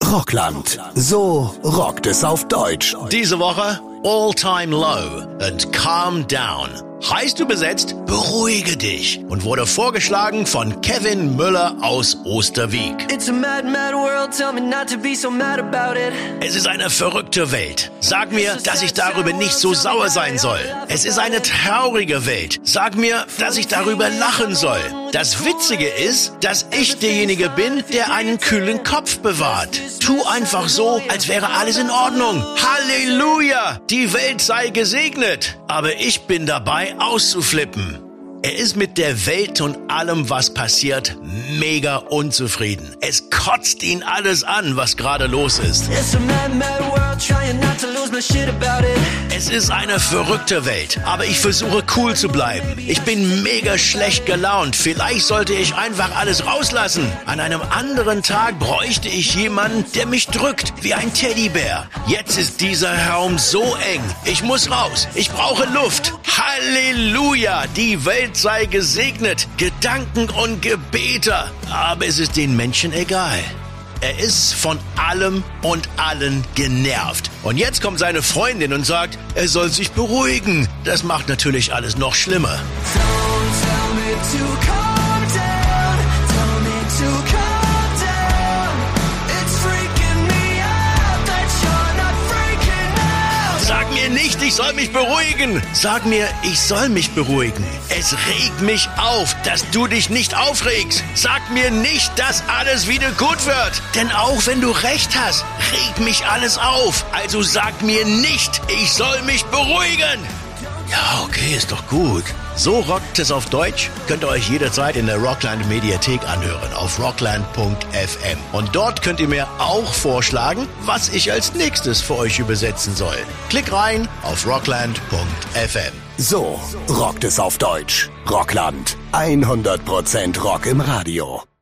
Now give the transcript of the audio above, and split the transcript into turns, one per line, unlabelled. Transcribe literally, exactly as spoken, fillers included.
Rockland. So rockt es auf Deutsch.
Diese Woche All Time Low and Calm Down. Heißt übersetzt, beruhige dich und wurde vorgeschlagen von Kevin Müller aus Osterwieck.
It's a mad, mad world, tell me not to be so mad about it.
Es ist eine verrückte Welt. Sag mir, dass ich darüber nicht so sauer sein soll. Es ist eine traurige Welt. Sag mir, dass ich darüber lachen soll. Das Witzige ist, dass ich derjenige bin, der einen kühlen Kopf bewahrt. Tu einfach so, als wäre alles in Ordnung. Halleluja! Die Welt sei gesegnet. Aber ich bin dabei, auszuflippen. Er ist mit der Welt und allem, was passiert, mega unzufrieden. Es kotzt ihn alles an, was gerade los ist. Es ist eine verrückte Welt, aber ich versuche cool zu bleiben. Ich bin mega schlecht gelaunt. Vielleicht sollte ich einfach alles rauslassen. An einem anderen Tag bräuchte ich jemanden, der mich drückt wie ein Teddybär. Jetzt ist dieser Raum so eng. Ich muss raus. Ich brauche Luft. Halleluja! Die Welt sei gesegnet. Gedanken und Gebete. Aber es ist den Menschen egal. Er ist von allem und allen genervt. Und jetzt kommt seine Freundin und sagt, er soll sich beruhigen. Das macht natürlich alles noch schlimmer.
Don't tell me to calm down, tell me to calm down. It's freaking me out that you're not freaking out.
Sag mir nicht, ich soll mich beruhigen. Sag mir, ich soll mich beruhigen. Es regt mich auf, dass du dich nicht aufregst. Sag mir nicht, dass alles wieder gut wird. Denn auch wenn du recht hast, regt mich alles auf. Also sag mir nicht, ich soll mich beruhigen. Ja, okay, ist doch gut. So rockt es auf Deutsch. Könnt ihr euch jederzeit in der Rockland Mediathek anhören auf rockland punkt f m. Und dort könnt ihr mir auch vorschlagen, was ich als nächstes für euch übersetzen soll. Klick rein auf rockland punkt f m.
So rockt es auf Deutsch. Rockland. hundert Prozent Rock im Radio.